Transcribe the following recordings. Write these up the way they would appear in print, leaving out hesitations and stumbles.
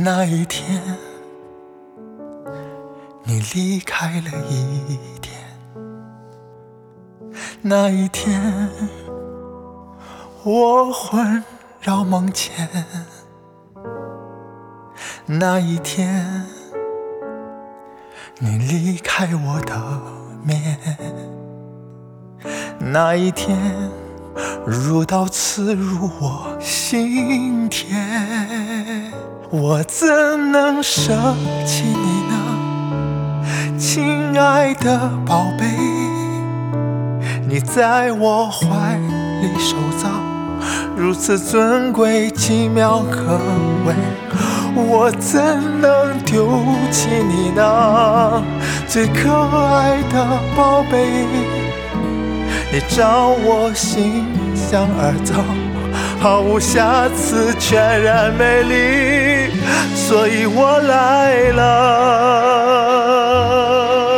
那一天你离开了一天，那一天我魂绕梦牵，那一天你离开我的面，那一天如刀刺入我心田，我怎能舍弃你呢，亲爱的宝贝，你在我怀里手造，如此尊贵奇妙可畏，我怎能丢弃你呢，最可爱的宝贝，你照我心想而走，毫无瑕疵，全然美丽，所以我来了。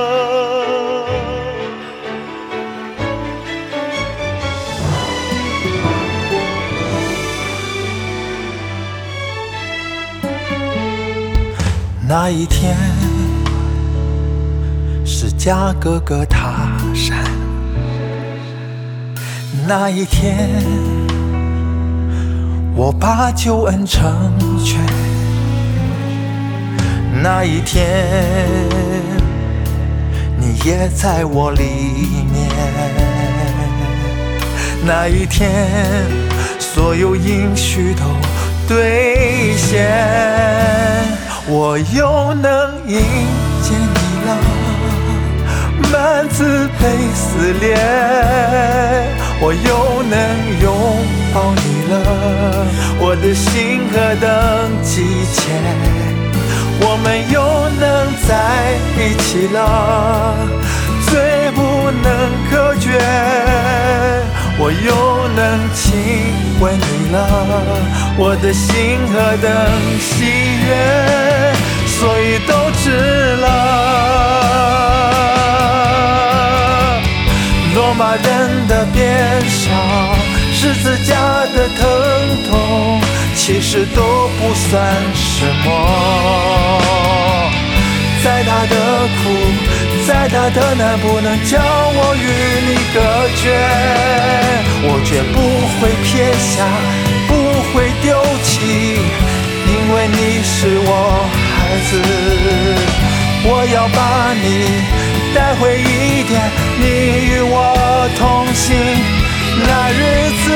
那一天是家哥哥踏山，那一天我把救恩成全，那一天你也在我里面，那一天所有应许都兑现，我又能迎接你了，满自卑撕裂，我又能拥抱你了，我的心何等急切，我们又能在一起了，最不能隔绝，我又能亲吻你了，我的心何等喜悦，所以都值了。罗马人的鞭伤，十字架的疼痛，其实都不算什么。再大的苦，再大的难，不能将我与你隔绝。我绝不会撇下，不会丢弃，因为你是我孩子。我要把你带回伊甸，你与我同行那日子。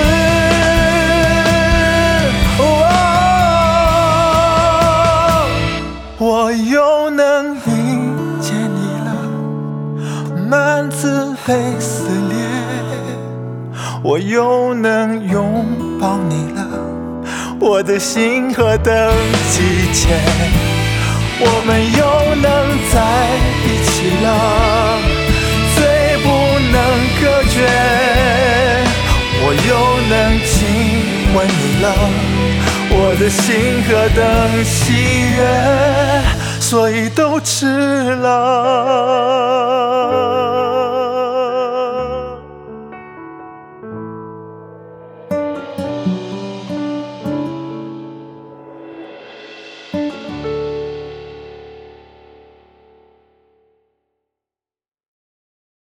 我又能迎接你了，满自卑撕裂，我又能拥抱你了，我的心何等急切，我们又能在一起了，最不能隔绝，我又能亲吻你了，我的心何等喜悦，所以都值了。